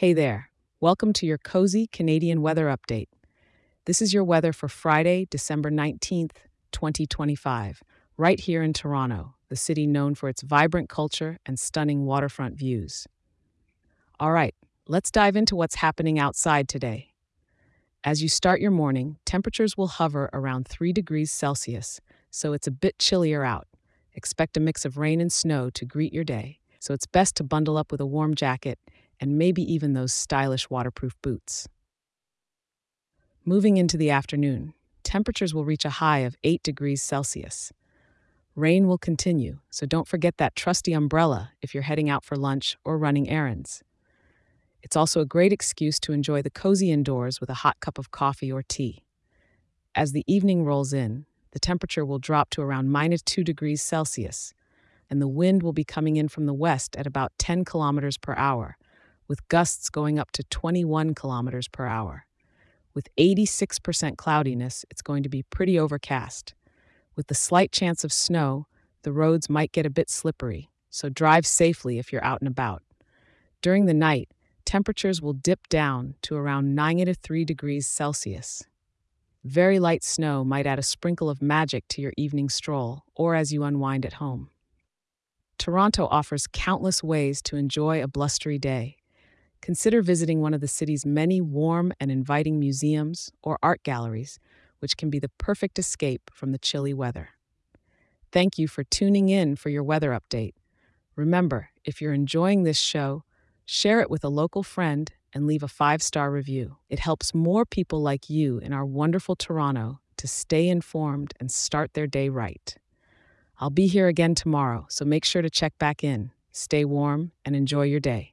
Hey there. Welcome to your cozy Canadian weather update. This is your weather for Friday, December 19th, 2025, right here in Toronto, the city known for its vibrant culture and stunning waterfront views. All right, let's dive into what's happening outside today. As you start your morning, temperatures will hover around 3 degrees Celsius, so it's a bit chillier out. Expect a mix of rain and snow to greet your day, so it's best to bundle up with a warm jacket and maybe even those stylish waterproof boots. Moving into the afternoon, temperatures will reach a high of 8 degrees Celsius. Rain will continue, so don't forget that trusty umbrella if you're heading out for lunch or running errands. It's also a great excuse to enjoy the cozy indoors with a hot cup of coffee or tea. As the evening rolls in, the temperature will drop to around minus 2 degrees Celsius, and the wind will be coming in from the west at about 10 kilometers per hour, with gusts going up to 21 kilometers per hour. With 86% cloudiness, it's going to be pretty overcast. With the slight chance of snow, the roads might get a bit slippery, so drive safely if you're out and about. During the night, temperatures will dip down to around negative 3 degrees Celsius. Very light snow might add a sprinkle of magic to your evening stroll or as you unwind at home. Toronto offers countless ways to enjoy a blustery day. Consider visiting one of the city's many warm and inviting museums or art galleries, which can be the perfect escape from the chilly weather. Thank you for tuning in for your weather update. Remember, if you're enjoying this show, share it with a local friend and leave a 5-star review. It helps more people like you in our wonderful Toronto to stay informed and start their day right. I'll be here again tomorrow, so make sure to check back in. Stay warm and enjoy your day.